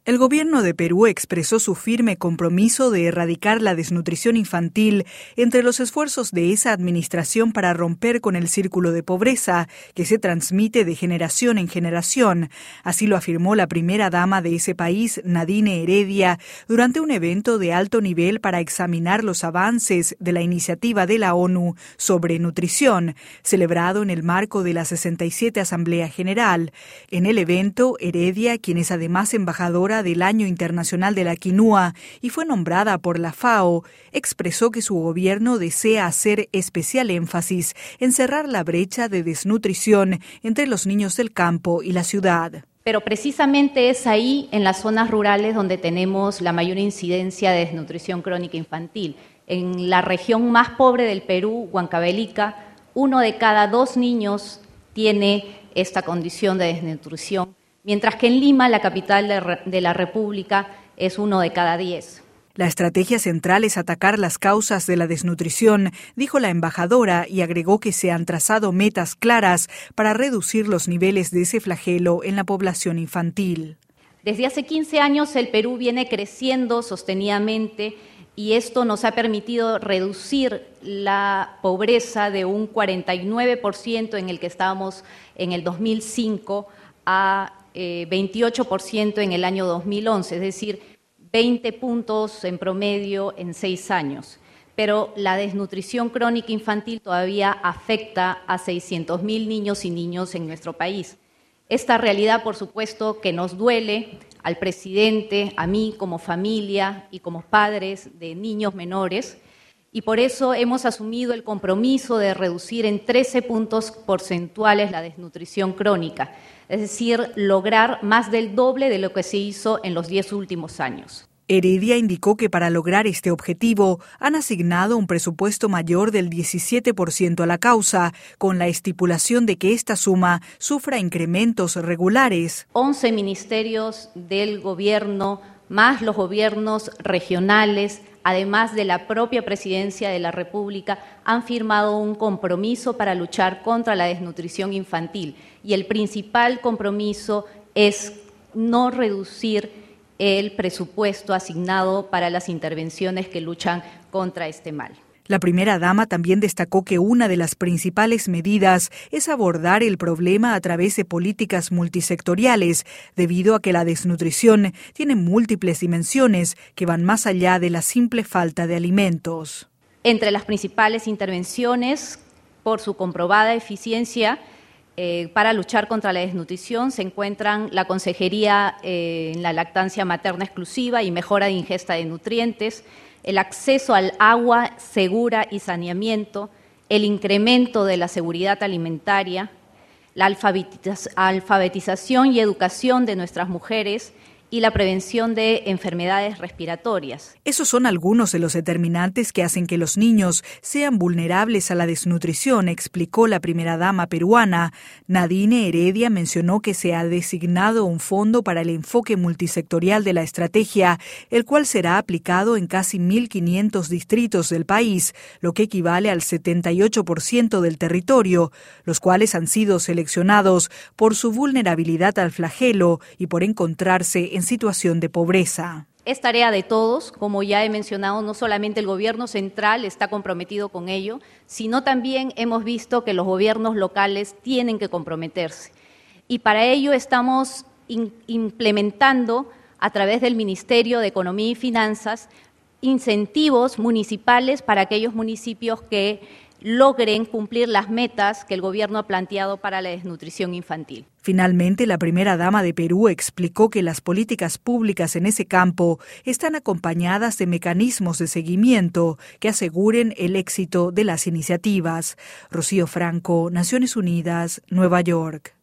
El gobierno de Perú expresó su firme compromiso de erradicar la desnutrición infantil entre los esfuerzos de esa administración para romper con el círculo de pobreza que se transmite de generación en generación. Así lo afirmó la primera dama de ese país, Nadine Heredia, durante un evento de alto nivel para examinar los avances de la iniciativa de la ONU sobre nutrición, celebrado en el marco de la 67 Asamblea General. En el evento, Heredia, quien es además embajadora del Año Internacional de la Quinua y fue nombrada por la FAO, expresó que su gobierno desea hacer especial énfasis en cerrar la brecha de desnutrición entre los niños del campo y la ciudad. Pero precisamente es ahí, en las zonas rurales, donde tenemos la mayor incidencia de desnutrición crónica infantil. En la región más pobre del Perú, Huancavelica, 1 de cada 2 niños tiene esta condición de desnutrición, mientras que en Lima, la capital de la República, es 1 de cada 10. La estrategia central es atacar las causas de la desnutrición, dijo la embajadora, y agregó que se han trazado metas claras para reducir los niveles de ese flagelo en la población infantil. Desde hace 15 años el Perú viene creciendo sostenidamente y esto nos ha permitido reducir la pobreza de un 49% en el que estábamos en el 2005 a 28% en el año 2011, es decir, 20 puntos en promedio en 6 años. Pero la desnutrición crónica infantil todavía afecta a 600.000 niños y niñas en nuestro país. Esta realidad, por supuesto, que nos duele al presidente, a mí como familia y como padres de niños menores, y por eso hemos asumido el compromiso de reducir en 13 puntos porcentuales la desnutrición crónica, es decir, lograr más del doble de lo que se hizo en los 10 últimos años. Heredia indicó que para lograr este objetivo han asignado un presupuesto mayor del 17% a la causa, con la estipulación de que esta suma sufra incrementos regulares. 11 ministerios del gobierno, más los gobiernos regionales, además de la propia Presidencia de la República, han firmado un compromiso para luchar contra la desnutrición infantil. Y el principal compromiso es no reducir el presupuesto asignado para las intervenciones que luchan contra este mal. La primera dama también destacó que una de las principales medidas es abordar el problema a través de políticas multisectoriales, debido a que la desnutrición tiene múltiples dimensiones que van más allá de la simple falta de alimentos. Entre las principales intervenciones, por su comprobada eficiencia, para luchar contra la desnutrición se encuentran la consejería en la lactancia materna exclusiva y mejora de ingesta de nutrientes, el acceso al agua segura y saneamiento, el incremento de la seguridad alimentaria, la alfabetización y educación de nuestras mujeres y la prevención de enfermedades respiratorias. Esos son algunos de los determinantes que hacen que los niños sean vulnerables a la desnutrición, explicó la primera dama peruana. Nadine Heredia mencionó que se ha designado un fondo para el enfoque multisectorial de la estrategia, el cual será aplicado en casi 1.500 distritos del país, lo que equivale al 78% del territorio, los cuales han sido seleccionados por su vulnerabilidad al flagelo y por encontrarse en situación de pobreza. Es tarea de todos, como ya he mencionado, no solamente el gobierno central está comprometido con ello, sino también hemos visto que los gobiernos locales tienen que comprometerse. Y para ello estamos implementando, a través del Ministerio de Economía y Finanzas, incentivos municipales para aquellos municipios que logren cumplir las metas que el gobierno ha planteado para la desnutrición infantil. Finalmente, la primera dama de Perú explicó que las políticas públicas en ese campo están acompañadas de mecanismos de seguimiento que aseguren el éxito de las iniciativas. Rocío Franco, Naciones Unidas, Nueva York.